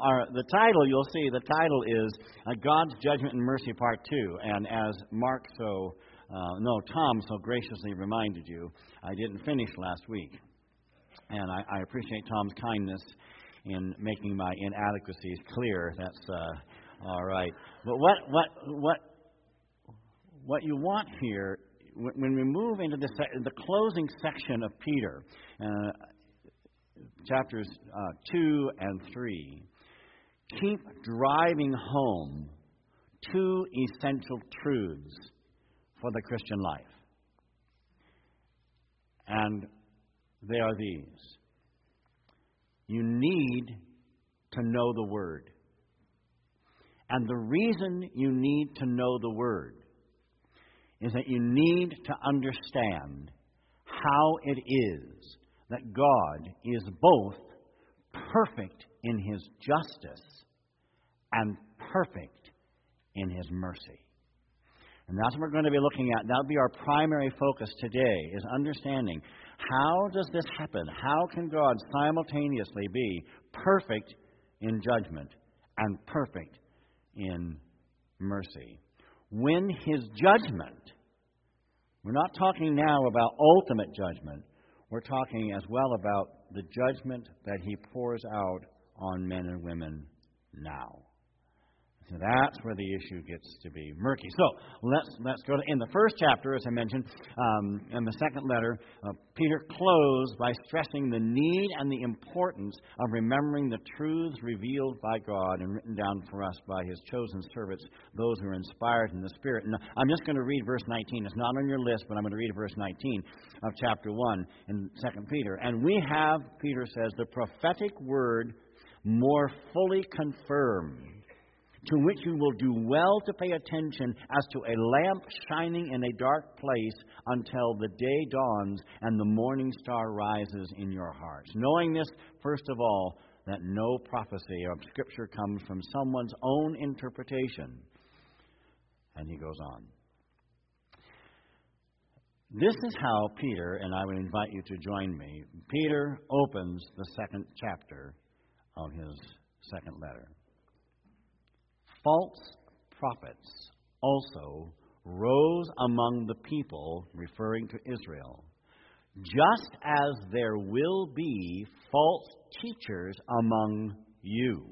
the title, you'll see, the title is God's Judgment and Mercy Part 2. And as Tom so graciously reminded you, I didn't finish last week. And I appreciate Tom's kindness in making my inadequacies clear. That's all right. But what you want here, when we move into the closing section of Peter, chapters 2 and 3, keep driving home two essential truths for the Christian life. And they are these. You need to know the Word. And the reason you need to know the Word is that you need to understand how it is that God is both perfect in His justice and perfect in His mercy. And that's what we're going to be looking at. That'll be our primary focus today, is understanding how does this happen? How can God simultaneously be perfect in judgment and perfect in mercy? When His judgment, we're not talking now about ultimate judgment, we're talking as well about the judgment that He pours out on men and women now. So that's where the issue gets to be murky. So let's go to, in the first chapter, as I mentioned, in the second letter, Peter closed by stressing the need and the importance of remembering the truths revealed by God and written down for us by His chosen servants, those who are inspired in the Spirit. And I'm just going to read verse 19. It's not on your list, but I'm going to read verse 19 of chapter 1 in 2 Peter. And we have, Peter says, the prophetic word more fully confirmed, to which you will do well to pay attention as to a lamp shining in a dark place until the day dawns and the morning star rises in your hearts. Knowing this, first of all, that no prophecy of Scripture comes from someone's own interpretation. And he goes on. This is how Peter, and I would invite you to join me, Peter opens the second chapter of his second letter. False prophets also rose among the people, referring to Israel, just as there will be false teachers among you,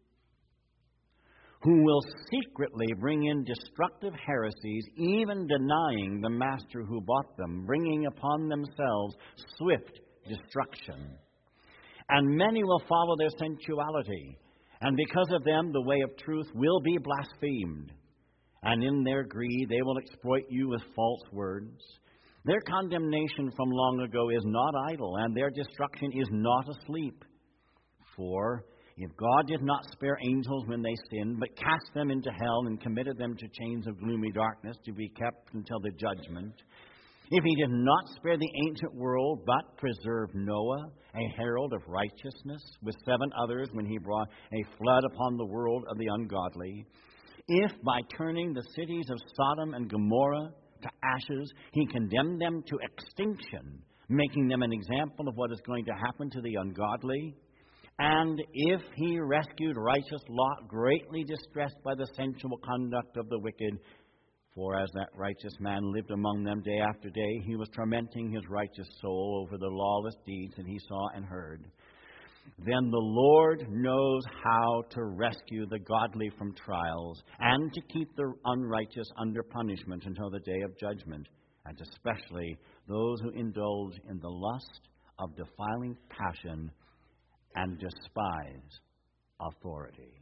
who will secretly bring in destructive heresies, even denying the master who bought them, bringing upon themselves swift destruction. And many will follow their sensuality, and because of them, the way of truth will be blasphemed. And in their greed, they will exploit you with false words. Their condemnation from long ago is not idle, and their destruction is not asleep. For if God did not spare angels when they sinned, but cast them into hell and committed them to chains of gloomy darkness to be kept until the judgment, if He did not spare the ancient world, but preserved Noah, a herald of righteousness, with 7 others when He brought a flood upon the world of the ungodly, if by turning the cities of Sodom and Gomorrah to ashes, He condemned them to extinction, making them an example of what is going to happen to the ungodly, and if He rescued righteous Lot, greatly distressed by the sensual conduct of the wicked, for as that righteous man lived among them day after day, he was tormenting his righteous soul over the lawless deeds that he saw and heard. Then the Lord knows how to rescue the godly from trials and to keep the unrighteous under punishment until the day of judgment, and especially those who indulge in the lust of defiling passion and despise authority.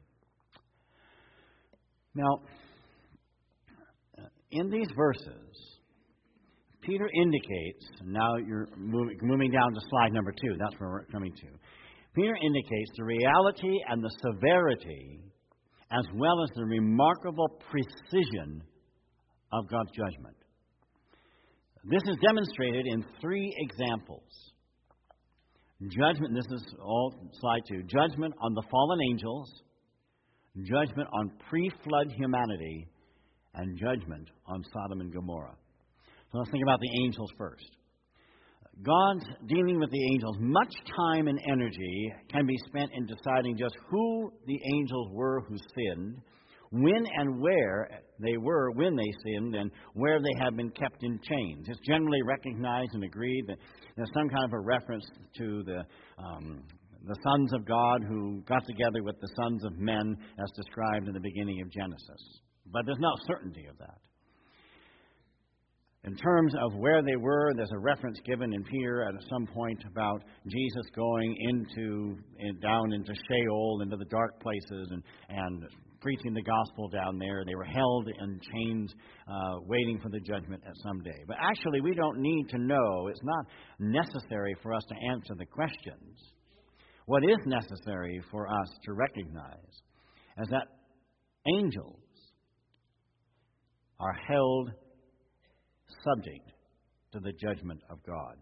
Now, in these verses, Peter indicates, now you're moving down to slide number 2, that's where we're coming to. Peter indicates the reality and the severity, as well as the remarkable precision of God's judgment. This is demonstrated in 3 examples. Judgment, this is all slide 2, judgment on the fallen angels, judgment on pre-flood humanity, and judgment on Sodom and Gomorrah. So let's think about the angels first. God's dealing with the angels. Much time and energy can be spent in deciding just who the angels were who sinned, when and where they were when they sinned, and where they have been kept in chains. It's generally recognized and agreed that there's some kind of a reference to the sons of God who got together with the sons of men as described in the beginning of Genesis. But there's no certainty of that. In terms of where they were, there's a reference given in Peter at some point about Jesus going down into Sheol, into the dark places, and preaching the gospel down there. They were held in chains, waiting for the judgment at some day. But actually, we don't need to know. It's not necessary for us to answer the questions. What is necessary for us to recognize is that angels are held subject to the judgment of God.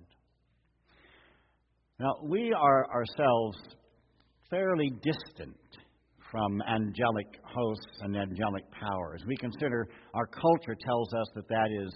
Now, we are ourselves fairly distant from angelic hosts and angelic powers. We consider our culture tells us that is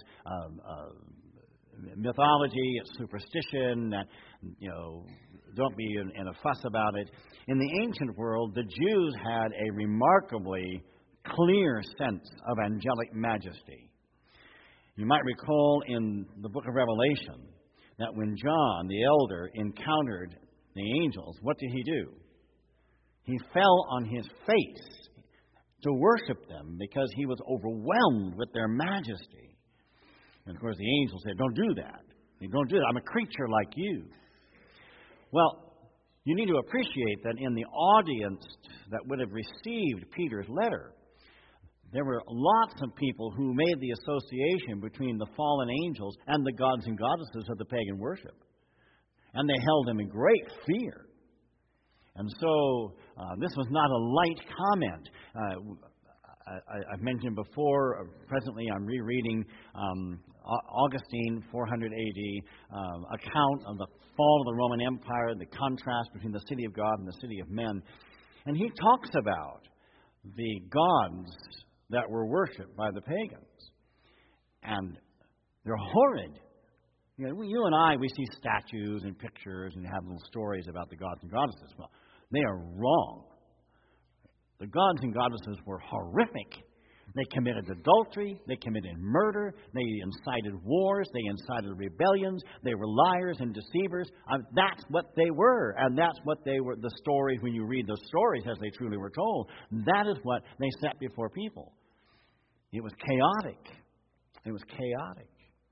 mythology, it's superstition, that, don't be in a fuss about it. In the ancient world, the Jews had a remarkably clear sense of angelic majesty. You might recall in the book of Revelation that when John, the elder, encountered the angels, what did he do? He fell on his face to worship them because he was overwhelmed with their majesty. And of course, the angels said, "Don't do that. Don't do that. I'm a creature like you." Well, you need to appreciate that in the audience that would have received Peter's letter, there were lots of people who made the association between the fallen angels and the gods and goddesses of the pagan worship. And they held them in great fear. And so this was not a light comment. I've mentioned before, presently I'm rereading Augustine, 400 AD, account of the fall of the Roman Empire, the contrast between the city of God and the city of men. And he talks about the gods that were worshipped by the pagans. And they're horrid. You and I, we see statues and pictures and have little stories about the gods and goddesses. Well, they are wrong. The gods and goddesses were horrific. They committed adultery. They committed murder. They incited wars. They incited rebellions. They were liars and deceivers. That's what they were. And that's what they were. The stories, when you read those stories as they truly were told, that is what they set before people. It was chaotic. It was chaotic.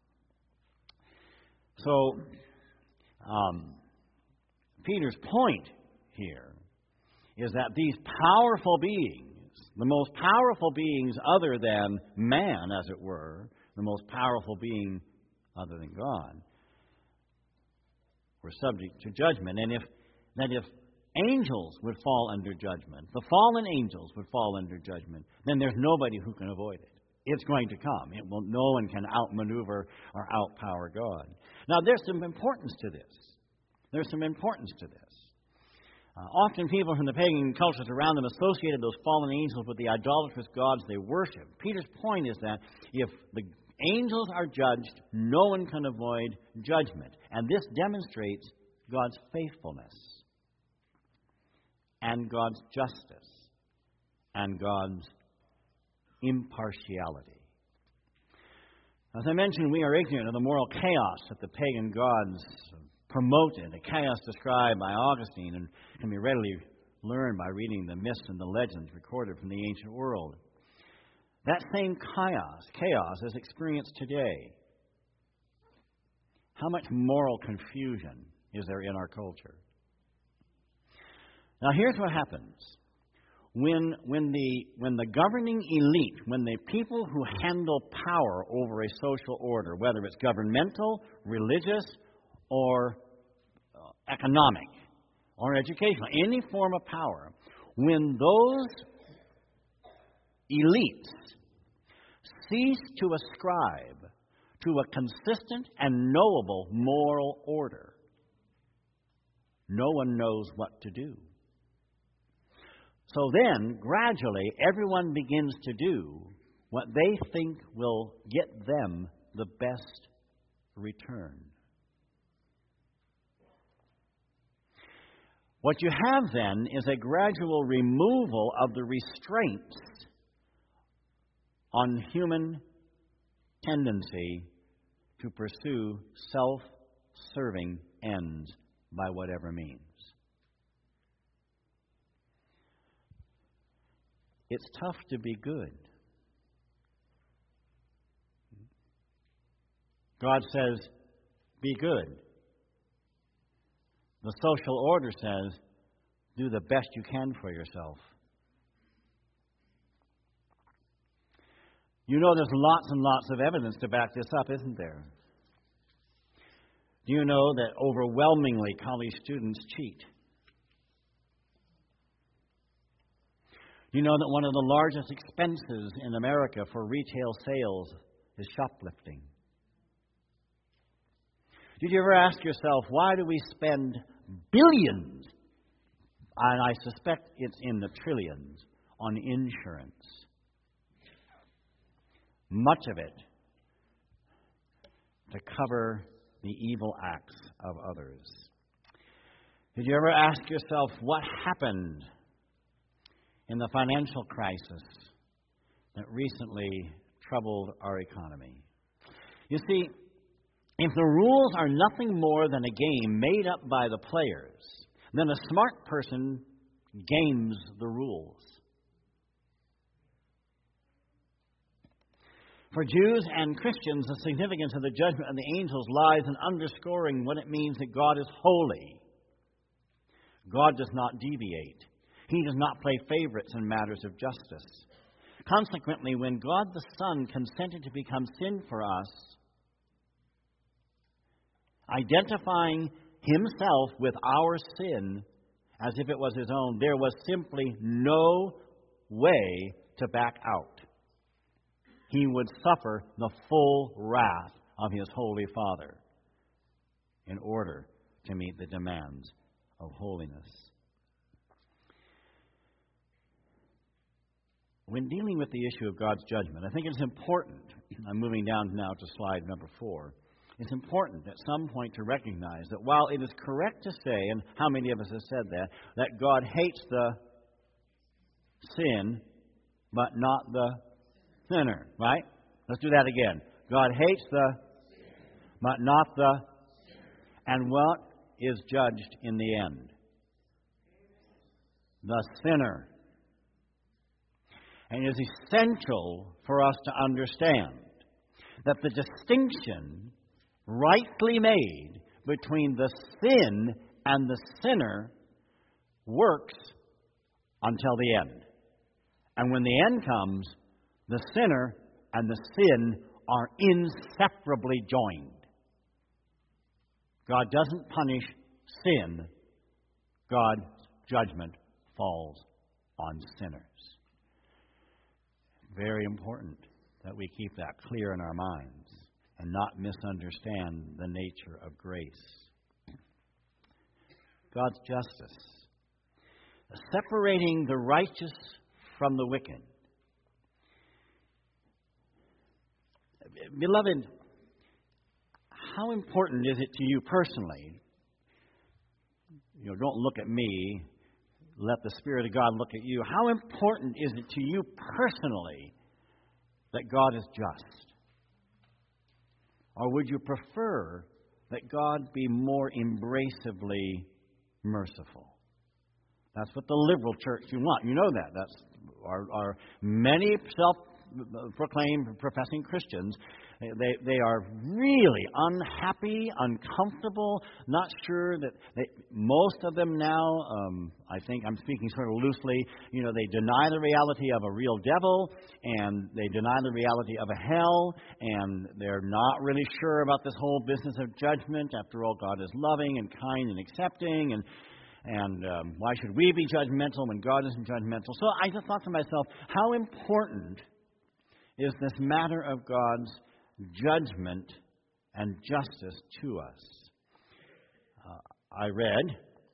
So, Peter's point here is that these powerful beings, the most powerful beings other than man, as it were, the most powerful being other than God, were subject to judgment. And if angels would fall under judgment, the fallen angels would fall under judgment, then there's nobody who can avoid it. It's going to come. No one can outmaneuver or outpower God. Now, there's some importance to this. There's some importance to this. Often people from the pagan cultures around them associated those fallen angels with the idolatrous gods they worship. Peter's point is that if the angels are judged, no one can avoid judgment. And this demonstrates God's faithfulness and God's justice and God's impartiality. As I mentioned, we are ignorant of the moral chaos that the pagan gods promoted, a chaos described by Augustine and can be readily learned by reading the myths and the legends recorded from the ancient world. That same chaos is experienced today. How much moral confusion is there in our culture? Now, here's what happens. When the governing elite, when the people who handle power over a social order, whether it's governmental, religious, or economic, or educational, any form of power, when those elites cease to ascribe to a consistent and knowable moral order, no one knows what to do. So then, gradually, everyone begins to do what they think will get them the best return. What you have then is a gradual removal of the restraints on human tendency to pursue self-serving ends by whatever means. It's tough to be good. God says, be good. The social order says, do the best you can for yourself. You know there's lots and lots of evidence to back this up, isn't there? Do you know that overwhelmingly college students cheat? Do you know that one of the largest expenses in America for retail sales is shoplifting? Did you ever ask yourself, why do we spend billions, and I suspect it's in the trillions, on insurance? Much of it to cover the evil acts of others. Did you ever ask yourself what happened in the financial crisis that recently troubled our economy? You see, if the rules are nothing more than a game made up by the players, then a smart person games the rules. For Jews and Christians, the significance of the judgment of the angels lies in underscoring what it means that God is holy. God does not deviate. He does not play favorites in matters of justice. Consequently, when God the Son consented to become sin for us, identifying himself with our sin as if it was his own, there was simply no way to back out. He would suffer the full wrath of his holy Father in order to meet the demands of holiness. When dealing with the issue of God's judgment, I think it's important, I'm moving down now to slide number 4, it's important at some point to recognize that while it is correct to say, and how many of us have said that God hates the sin, but not the sinner, right? Let's do that again. God hates the, but not the, and what is judged in the end? The sinner. And it is essential for us to understand that the distinction rightly made between the sin and the sinner works until the end. And when the end comes, the sinner and the sin are inseparably joined. God doesn't punish sin. God's judgment falls on sinners. Very important that we keep that clear in our minds and not misunderstand the nature of grace. God's justice. Separating the righteous from the wicked. Beloved, how important is it to you personally? Don't look at me. Let the Spirit of God look at you. How important is it to you personally that God is just? Or would you prefer that God be more embracively merciful? That's what the liberal church you want. You know that. That's our many self-proclaimed professing Christians. They are really unhappy, uncomfortable, not sure that most of them now, I think I'm speaking sort of loosely, they deny the reality of a real devil, and they deny the reality of a hell, and they're not really sure about this whole business of judgment. After all, God is loving and kind and accepting, and why should we be judgmental when God isn't judgmental? So I just thought to myself, how important is this matter of God's judgment and justice to us? I read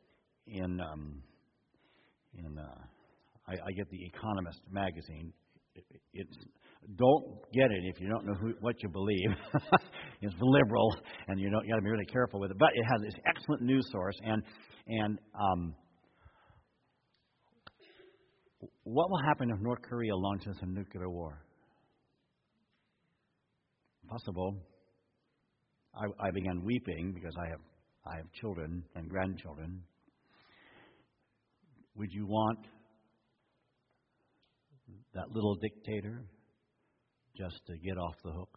I get the Economist magazine. Don't get it if you don't know what you believe. It's liberal, and you got to be really careful with it. But it has this excellent news source, and What will happen if North Korea launches a nuclear war? Possible. I began weeping because I have children and grandchildren. Would you want that little dictator just to get off the hook?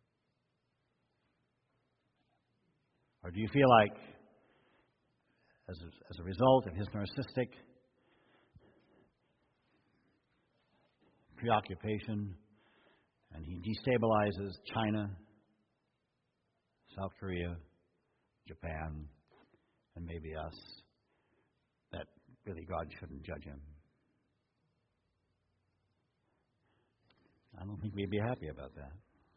Or do you feel like, as a result of his narcissistic preoccupation, and he destabilizes China, South Korea, Japan, and maybe us, that really God shouldn't judge him? I don't think we'd be happy about that.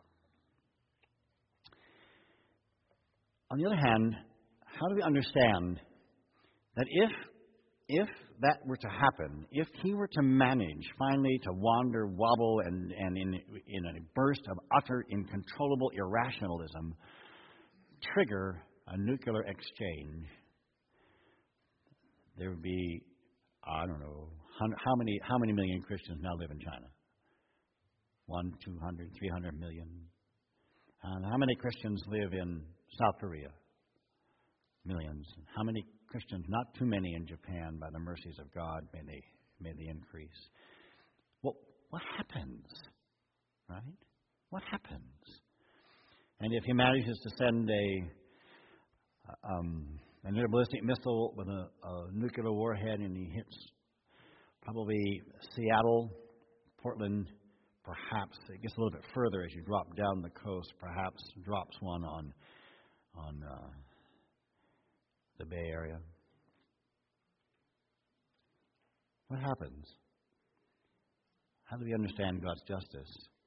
On the other hand, how do we understand that if that were to happen, if he were to manage finally to wander, wobble, and in a burst of utter, uncontrollable irrationalism, trigger a nuclear exchange, there would be, I don't know, how many million Christians now live in China? 100, 200, 300 million. And how many Christians live in South Korea? Millions. How many Christians? Not too many in Japan. By the mercies of God, may they increase. Well, what happens? Right? What happens? And if he manages to send an air ballistic missile with a nuclear warhead, and he hits probably Seattle, Portland, perhaps it gets a little bit further as you drop down the coast, perhaps drops one on the Bay Area. What happens? How do we understand God's justice?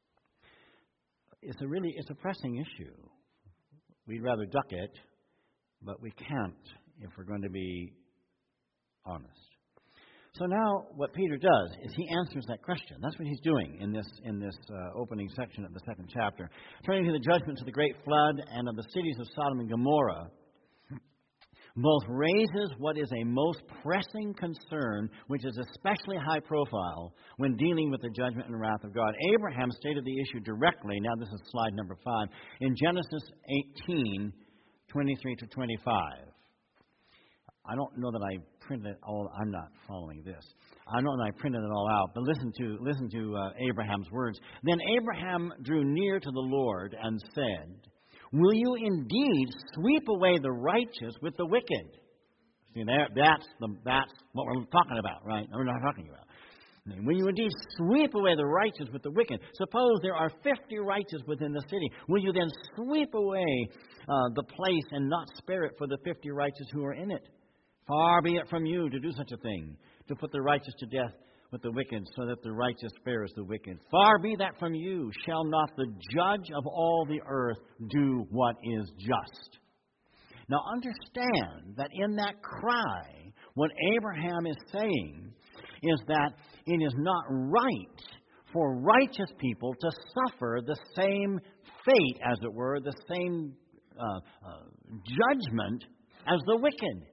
It's a pressing issue. We'd rather duck it, but we can't if we're going to be honest. So now what Peter does is he answers that question. That's what he's doing in this opening section of the second chapter. Turning to the judgments of the great flood and of the cities of Sodom and Gomorrah, both raises what is a most pressing concern, which is especially high profile when dealing with the judgment and wrath of God. Abraham stated the issue directly. Now this is slide number 5. In Genesis 18, 23 to 25. I don't know that I printed it all. I'm not following this. I know that I printed it all out, but listen to Abraham's words. Then Abraham drew near to the Lord and said, "Will you indeed sweep away the righteous with the wicked?" See, that's what we're talking about, right? We're not talking about. Will you indeed sweep away the righteous with the wicked? Suppose there are 50 righteous within the city. Will you then sweep away the place and not spare it for the 50 righteous who are in it? Far be it from you to do such a thing, to put the righteous to death with the wicked, so that the righteous spares the wicked. Far be that from you. Shall not the judge of all the earth do what is just? Now understand that in that cry, what Abraham is saying is that it is not right for righteous people to suffer the same fate, as it were, the same judgment as the wicked.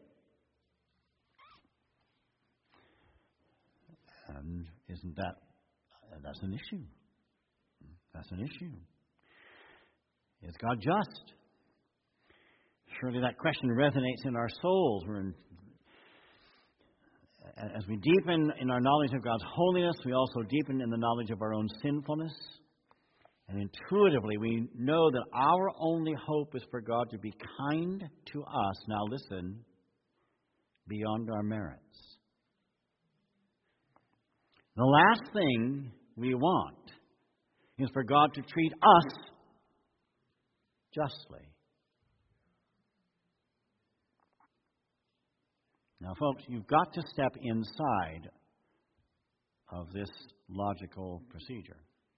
And isn't that's an issue? That's an issue. Is God just? Surely that question resonates in our souls. As we deepen in our knowledge of God's holiness, we also deepen in the knowledge of our own sinfulness. And intuitively, we know that our only hope is for God to be kind to us. Now listen, beyond our merits. The last thing we want is for God to treat us justly. Now, folks, you've got to step inside of this logical procedure.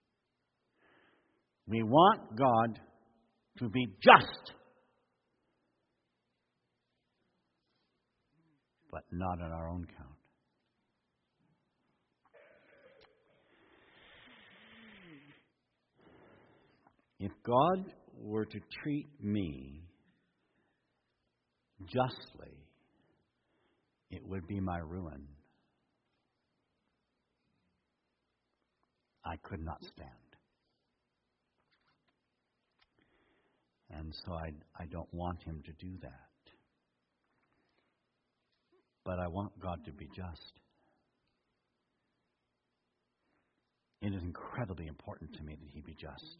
We want God to be just, but not on our own count. If God were to treat me justly, it would be my ruin. I could not stand. And so I don't want him to do that. But I want God to be just. It is incredibly important to me that he be just.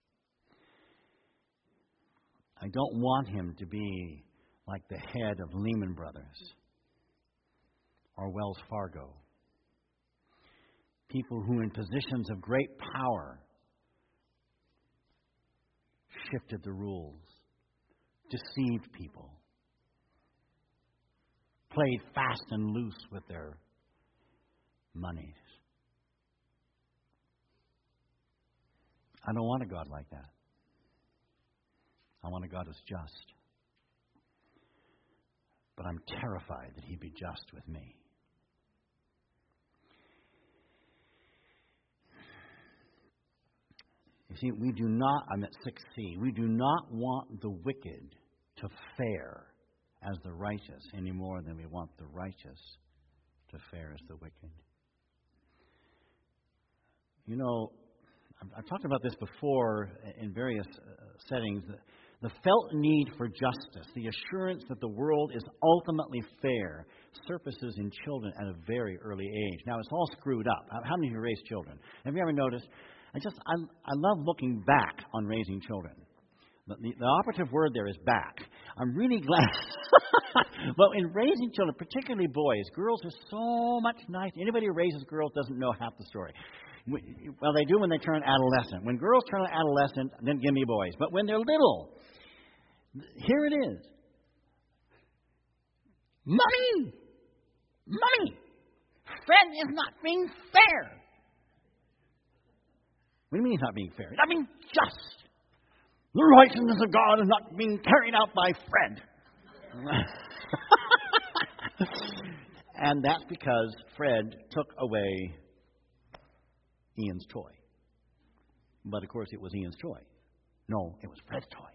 I don't want him to be like the head of Lehman Brothers or Wells Fargo. People who in positions of great power shifted the rules, deceived people, played fast and loose with their monies. I don't want a God like that. I want a God who's just. But I'm terrified that he be just with me. You see, we do not, I'm at 6C, we do not want the wicked to fare as the righteous any more than we want the righteous to fare as the wicked. You know, I've talked about this before in various settings. The felt need for justice, the assurance that the world is ultimately fair, surfaces in children at a very early age. Now, it's all screwed up. How many of you raise children? Have you ever noticed? I love looking back on raising children. The operative word there is back. I'm really glad. Well, in raising children, particularly boys, girls are so much nicer. Anybody who raises girls doesn't know half the story. Well, they do when they turn adolescent. When girls turn adolescent, then give me boys. But when they're little, here it is. Mommy! Mommy! Fred is not being fair. What do you mean he's not being fair? He's not being just. The righteousness of God is not being carried out by Fred. And that's because Fred took away Ian's toy. But of course it was Ian's toy. No, it was Fred's toy.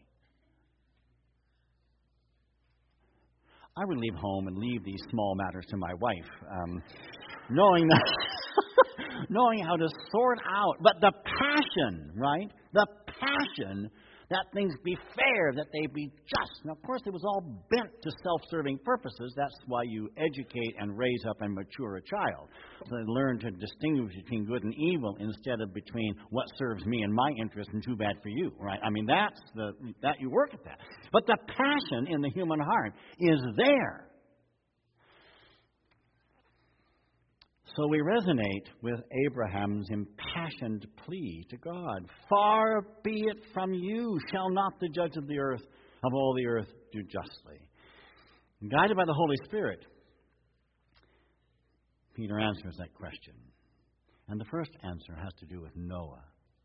I would leave home and leave these small matters to my wife, knowing how to sort out. But the passion, right? The passion that things be fair, that they be just. Now, of course, it was all bent to self-serving purposes. That's why you educate and raise up and mature a child. So they learn to distinguish between good and evil instead of between what serves me and my interest and too bad for you, right? I mean, that you work at that. But the passion in the human heart is there. So we resonate with Abraham's impassioned plea to God. Far be it from you, shall not the judge of the earth, of all the earth, do justly? And guided by the Holy Spirit, Peter answers that question. And the first answer has to do with Noah.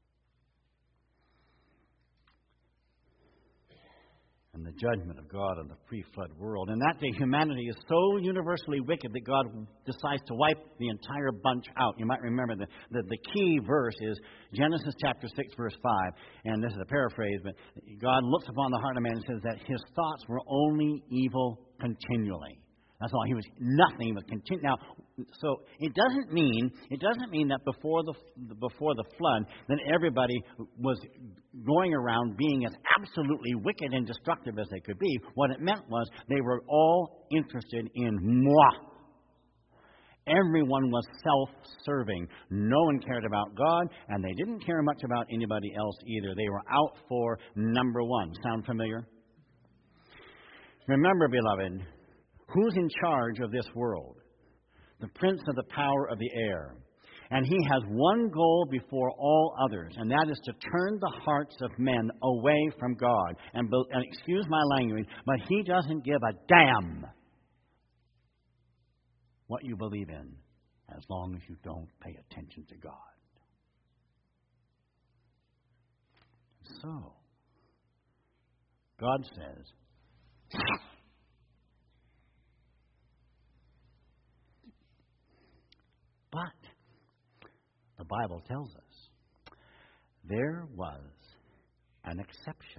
And the judgment of God on the pre-flood world. In that day, humanity is so universally wicked that God decides to wipe the entire bunch out. You might remember the key verse is Genesis chapter 6, verse 5. And this is a paraphrase, but God looks upon the heart of man and says that his thoughts were only evil continually. That's all. He was nothing but continue. Now, so it doesn't mean that before the flood, then everybody was going around being as absolutely wicked and destructive as they could be. What it meant was they were all interested in moi. Everyone was self-serving. No one cared about God, and they didn't care much about anybody else either. They were out for number one. Sound familiar? Remember, beloved, who's in charge of this world? The prince of the power of the air. And he has one goal before all others, and that is to turn the hearts of men away from God. And excuse my language, but he doesn't give a damn what you believe in as long as you don't pay attention to God. So, God says, but the Bible tells us there was an exception.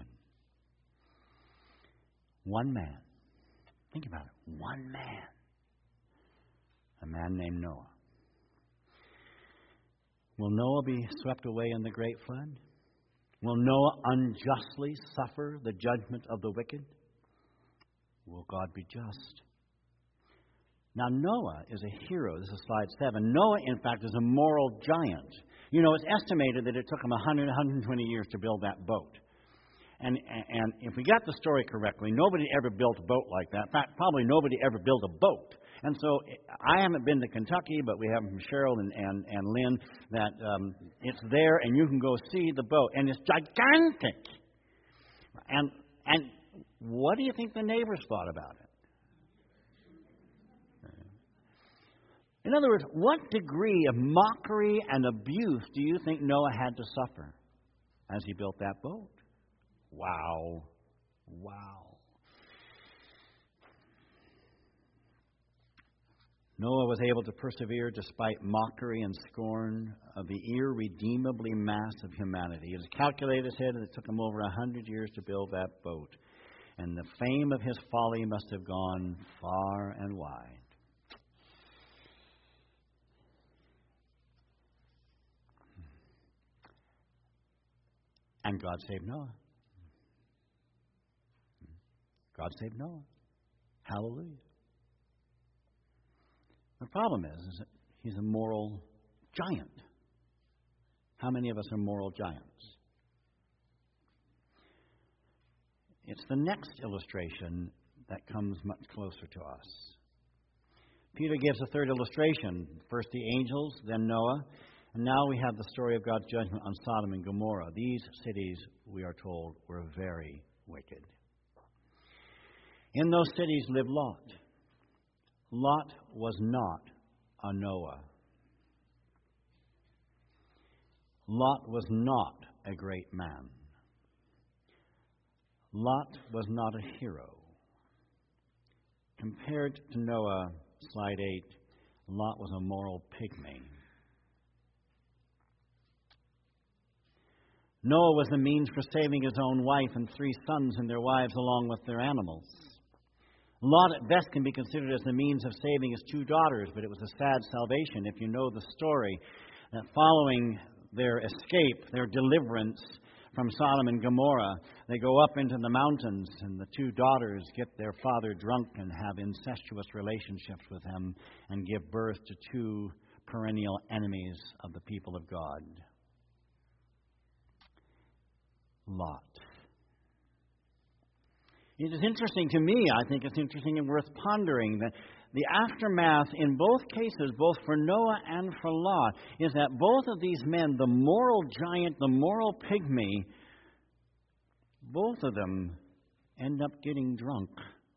One man. Think about it. One man. A man named Noah. Will Noah be swept away in the great flood? Will Noah unjustly suffer the judgment of the wicked? Will God be just? Now, Noah is a hero. This is slide 7. Noah, in fact, is a moral giant. You know, it's estimated that it took him 120 years to build that boat. And if we got the story correctly, nobody ever built a boat like that. In fact, probably nobody ever built a boat. And so I haven't been to Kentucky, but we have from Cheryl and Lynn that it's there, and you can go see the boat. And it's gigantic. And what do you think the neighbors thought about it? In other words, what degree of mockery and abuse do you think Noah had to suffer as he built that boat? Wow. Wow. Noah was able to persevere despite mockery and scorn of the irredeemably mass of humanity. It is calculated, said, that it took him over 100 years to build that boat. And the fame of his folly must have gone far and wide. And God saved Noah. God saved Noah. Hallelujah. The problem is that he's a moral giant. How many of us are moral giants? It's the next illustration that comes much closer to us. Peter gives a third illustration. First the angels, then Noah. And now we have the story of God's judgment on Sodom and Gomorrah. These cities, we are told, were very wicked. In those cities lived Lot. Lot was not a Noah. Lot was not a great man. Lot was not a hero. Compared to Noah, slide 8, Lot was a moral pygmy. Noah was the means for saving his own wife and 3 sons and their wives along with their animals. Lot at best can be considered as the means of saving his 2 daughters, but it was a sad salvation if you know the story, that following their escape, their deliverance from Sodom and Gomorrah, they go up into the mountains and the 2 daughters get their father drunk and have incestuous relationships with him and give birth to 2 perennial enemies of the people of God. Lot. It is interesting to me, I think it's interesting and worth pondering, that the aftermath in both cases, both for Noah and for Lot, is that both of these men, the moral giant, the moral pygmy, both of them end up getting drunk.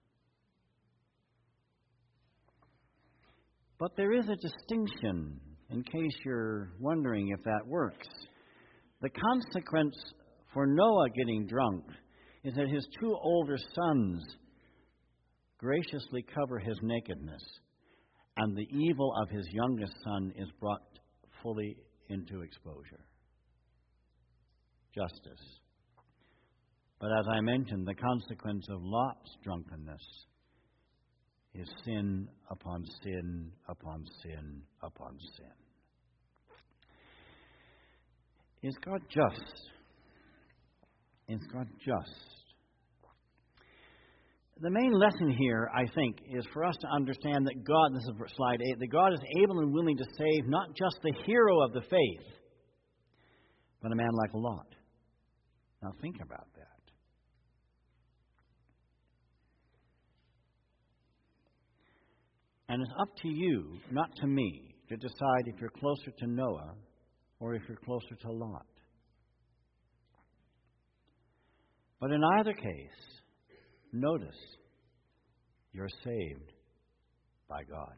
But there is a distinction, in case you're wondering if that works. The consequence for Noah getting drunk is that his 2 older sons graciously cover his nakedness, and the evil of his youngest son is brought fully into exposure. Justice. But as I mentioned, the consequence of Lot's drunkenness is sin upon sin upon sin upon sin. Is God just? Is God just? The main lesson here, I think, is for us to understand that God, this is slide 8, that God is able and willing to save not just the hero of the faith, but a man like Lot. Now think about that. And it's up to you, not to me, to decide if you're closer to Noah or if you're closer to Lot. But in either case, notice, you're saved by God.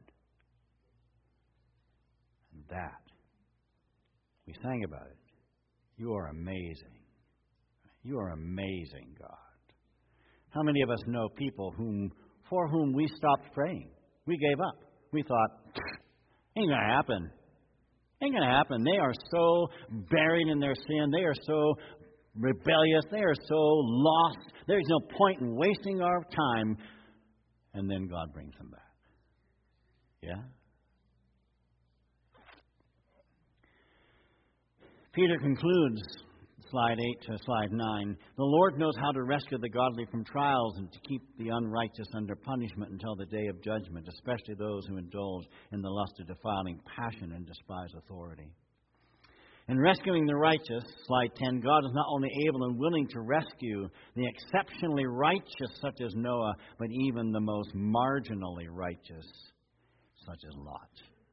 And that, we sang about it. You are amazing. You are amazing, God. How many of us know people for whom we stopped praying? We gave up. We thought, ain't going to happen. Ain't going to happen. They are so buried in their sin. They are so rebellious. They are so lost. There's no point in wasting our time. And then God brings them back. Yeah? Peter concludes slide 8 to slide 9. The Lord knows how to rescue the godly from trials and to keep the unrighteous under punishment until the day of judgment, especially those who indulge in the lust of defiling passion and despise authority. In rescuing the righteous, slide 10, God is not only able and willing to rescue the exceptionally righteous, such as Noah, but even the most marginally righteous, such as Lot.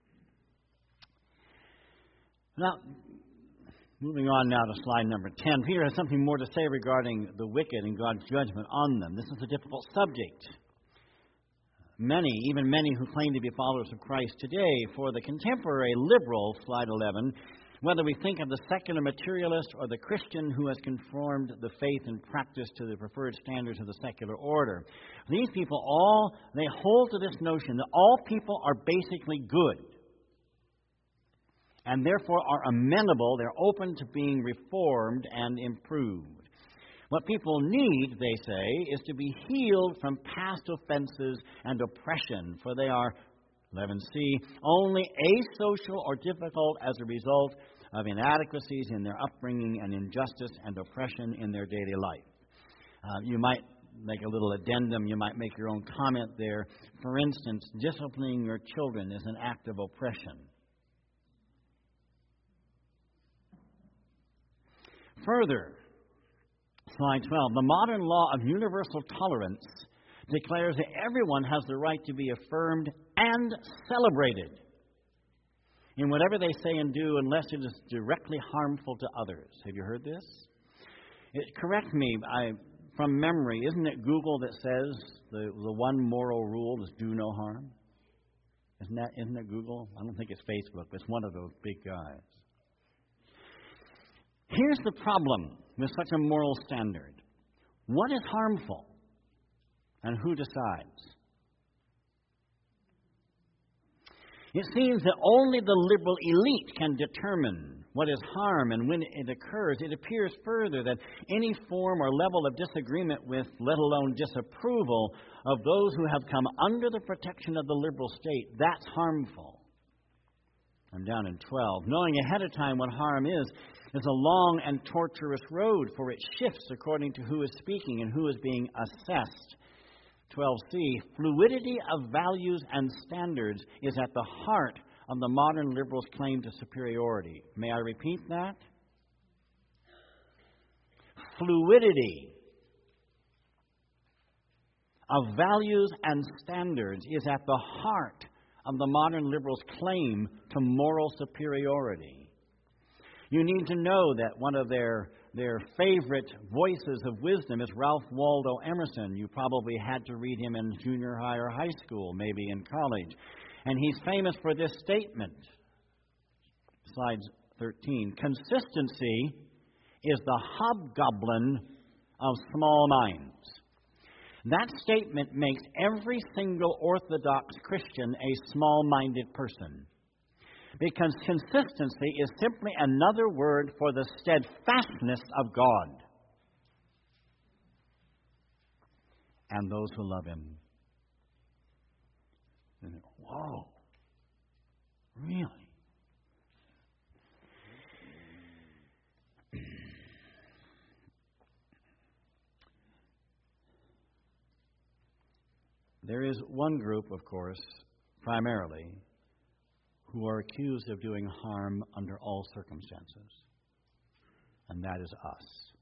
Now, moving on now to slide number 10, Peter has something more to say regarding the wicked and God's judgment on them. This is a difficult subject. Many, even many who claim to be followers of Christ today, for the contemporary liberal, slide 11, whether we think of the secular materialist or the Christian who has conformed the faith and practice to the preferred standards of the secular order, these people they hold to this notion that all people are basically good and therefore are amenable, they're open to being reformed and improved. What people need, they say, is to be healed from past offenses and oppression, for they are, 11c, only asocial or difficult as a result of inadequacies in their upbringing and injustice and oppression in their daily life. You might make a little addendum, you might make your own comment there. For instance, disciplining your children is an act of oppression. Further, slide 12, the modern law of universal tolerance declares that everyone has the right to be affirmed and celebrated in whatever they say and do unless it is directly harmful to others. Have you heard this? Correct me, from memory, isn't it Google that says the one moral rule is do no harm? Isn't it Google? I don't think it's Facebook, but it's one of those big guys. Here's the problem with such a moral standard. What is harmful? And who decides? It seems that only the liberal elite can determine what is harm, and when it occurs, it appears further that any form or level of disagreement with, let alone disapproval, of those who have come under the protection of the liberal state, that's harmful. I'm down in 12. Knowing ahead of time what harm is a long and tortuous road, for it shifts according to who is speaking and who is being assessed. 12c, fluidity of values and standards is at the heart of the modern liberals' claim to superiority. May I repeat that? Fluidity of values and standards is at the heart of the modern liberals' claim to moral superiority. You need to know that one of their favorite voices of wisdom is Ralph Waldo Emerson. You probably had to read him in junior high or high school, maybe in college. And he's famous for this statement. Slide 13. Consistency is the hobgoblin of small minds. That statement makes every single Orthodox Christian a small-minded person. Because consistency is simply another word for the steadfastness of God and those who love Him. And, whoa, really? There is one group, of course, primarily, who are accused of doing harm under all circumstances, and that is us.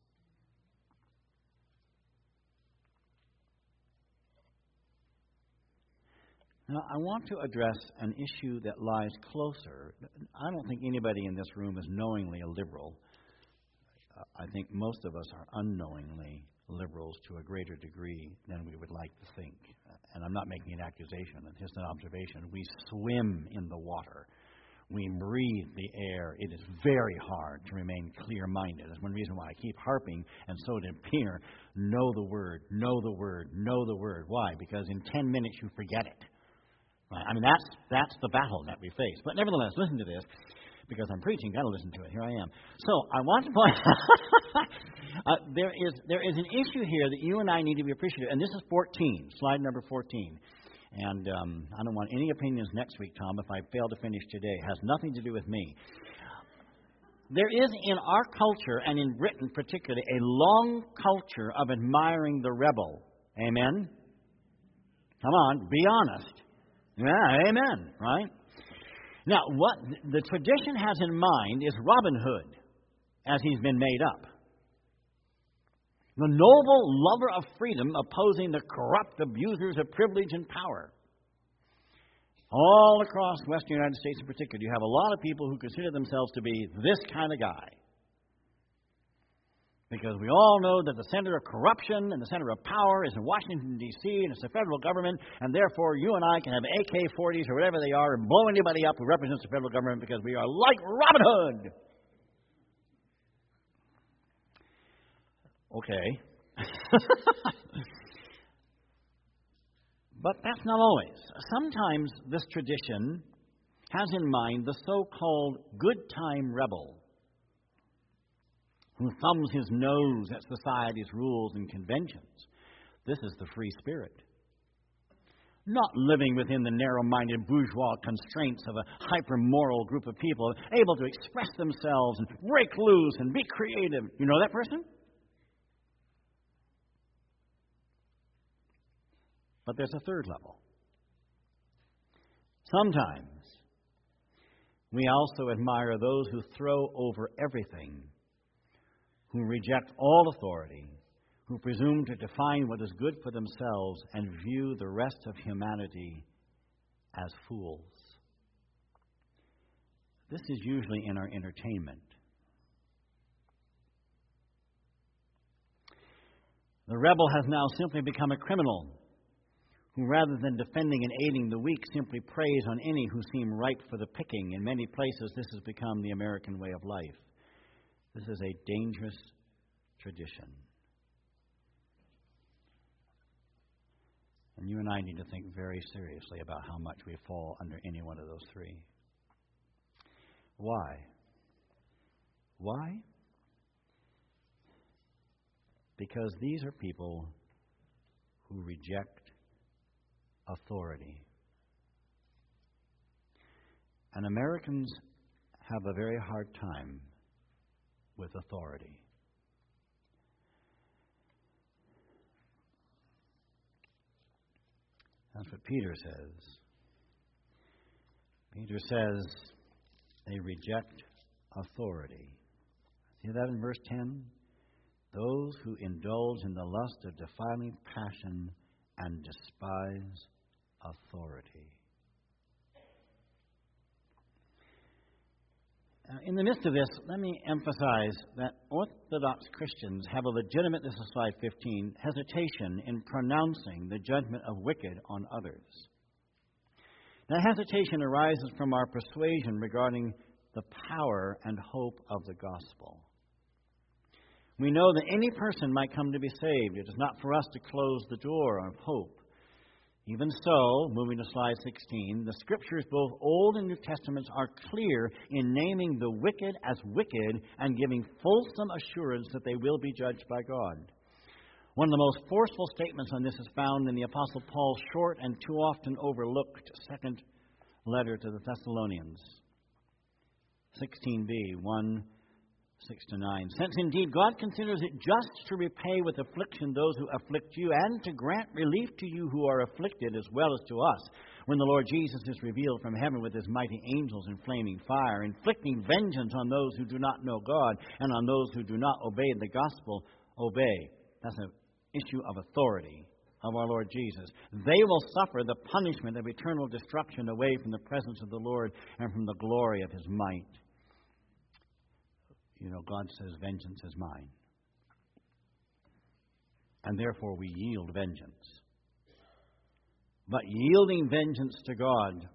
Now, I want to address an issue that lies closer. I don't think anybody in this room is knowingly a liberal. I think most of us are unknowingly liberals to a greater degree than we would like to think. And I'm not making an accusation, it's just an observation. We swim in the water. We breathe the air. It is very hard to remain clear-minded. That's one reason why I keep harping, and so did Peter. Know the Word, know the Word, know the Word. Why? Because in 10 minutes you forget it. Right? I mean, that's the battle that we face. But nevertheless, listen to this. Because I'm preaching, got to listen to it. Here I am. So I want to point there is an issue here that you and I need to be appreciative. And this is 14, slide number 14. And I don't want any opinions next week, Tom, if I fail to finish today. It has nothing to do with me. There is in our culture, and in Britain particularly, a long culture of admiring the rebel. Amen? Come on, be honest. Yeah, amen, right? Now, what the tradition has in mind is Robin Hood, as he's been made up. The noble lover of freedom opposing the corrupt abusers of privilege and power. All across the Western United States in particular, you have a lot of people who consider themselves to be this kind of guy. Because we all know that the center of corruption and the center of power is in Washington, D.C., and it's the federal government, and therefore you and I can have AK-40s or whatever they are and blow anybody up who represents the federal government because we are like Robin Hood. Okay. But that's not always. Sometimes this tradition has in mind the so-called good-time rebel who thumbs his nose at society's rules and conventions. This is the free spirit. Not living within the narrow-minded bourgeois constraints of a hyper-moral group of people, able to express themselves and break loose and be creative. You know that person? But there's a third level. Sometimes we also admire those who throw over everything, who reject all authority, who presume to define what is good for themselves and view the rest of humanity as fools. This is usually in our entertainment. The rebel has now simply become a criminal who, rather than defending and aiding the weak, simply preys on any who seem ripe for the picking. In many places, this has become the American way of life. This is a dangerous tradition. And you and I need to think very seriously about how much we fall under any one of those three. Why? Why? Because these are people who reject authority. And Americans have a very hard time with authority. That's what Peter says. Peter says they reject authority. See that in verse 10? Those who indulge in the lust of defiling passion and despise authority. In the midst of this, let me emphasize that Orthodox Christians have a legitimate, this is slide 15, hesitation in pronouncing the judgment of wicked on others. That hesitation arises from our persuasion regarding the power and hope of the gospel. We know that any person might come to be saved. It is not for us to close the door of hope. Even so, moving to slide 16, the Scriptures, both Old and New Testaments, are clear in naming the wicked as wicked and giving fulsome assurance that they will be judged by God. One of the most forceful statements on this is found in the Apostle Paul's short and too often overlooked second letter to the Thessalonians, 16b, 1:6-9. Since indeed God considers it just to repay with affliction those who afflict you, and to grant relief to you who are afflicted as well as to us, when the Lord Jesus is revealed from heaven with his mighty angels in flaming fire, inflicting vengeance on those who do not know God, and on those who do not obey the gospel. Obey. That's an issue of authority of our Lord Jesus. They will suffer the punishment of eternal destruction away from the presence of the Lord and from the glory of his might. You know, God says, vengeance is mine. And therefore we yield vengeance. But yielding vengeance to God,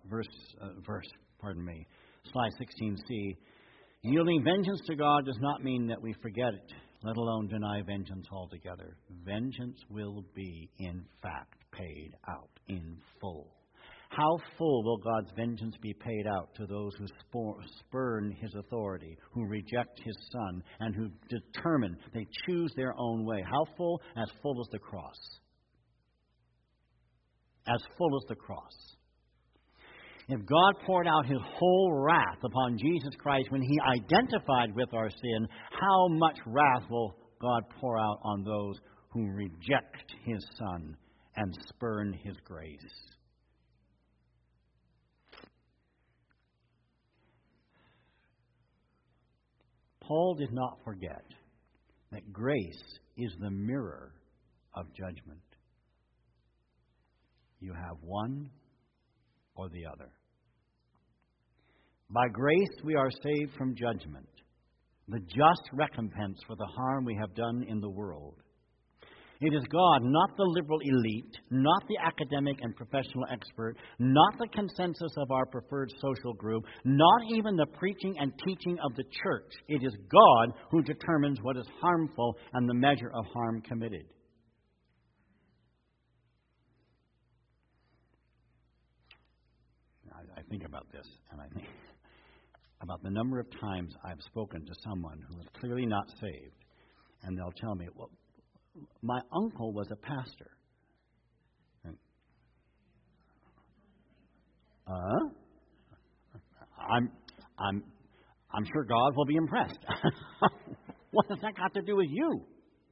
slide 16c, yielding vengeance to God does not mean that we forget it, let alone deny vengeance altogether. Vengeance will be, in fact, paid out in full. How full will God's vengeance be paid out to those who spurn his authority, who reject his Son, and who determine they choose their own way? How full? As full as the cross. As full as the cross. If God poured out His whole wrath upon Jesus Christ when He identified with our sin, how much wrath will God pour out on those who reject His Son and spurn His grace? Paul did not forget that grace is the mirror of judgment. You have one or the other. By grace we are saved from judgment, the just recompense for the harm we have done in the world. It is God, not the liberal elite, not the academic and professional expert, not the consensus of our preferred social group, not even the preaching and teaching of the church. It is God who determines what is harmful and the measure of harm committed. I think about this, and I think about the number of times I've spoken to someone who is clearly not saved, and they'll tell me, well, my uncle was a pastor. And, I'm sure God will be impressed. What has that got to do with you?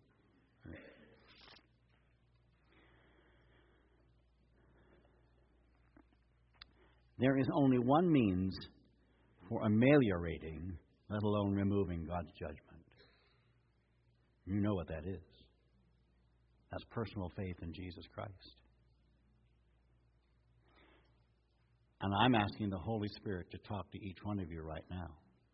There is only one means for ameliorating, let alone removing God's judgment. You know what that is. That's personal faith in Jesus Christ. And I'm asking the Holy Spirit to talk to each one of you right now.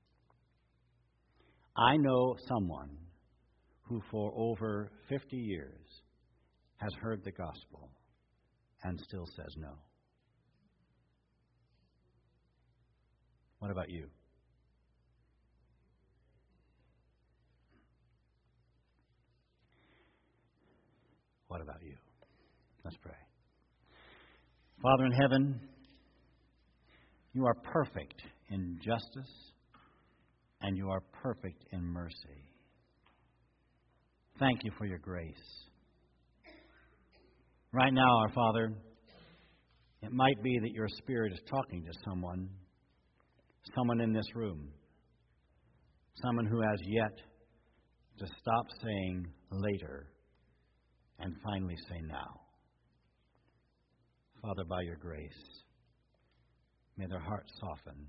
I know someone who for over 50 years has heard the gospel and still says no. What about you? What about you? Let's pray. Father in heaven, you are perfect in justice and you are perfect in mercy. Thank you for your grace. Right now, our Father, it might be that your Spirit is talking to someone in this room, someone who has yet to stop saying later and finally say now. Father, by your grace, may their hearts soften,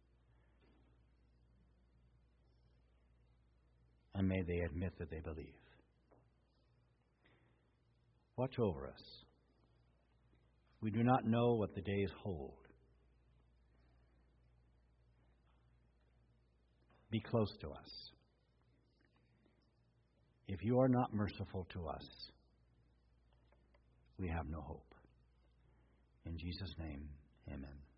and may they admit that they believe. Watch over us. We do not know what the days hold. Be close to us. If you are not merciful to us, we have no hope. In Jesus' name, amen.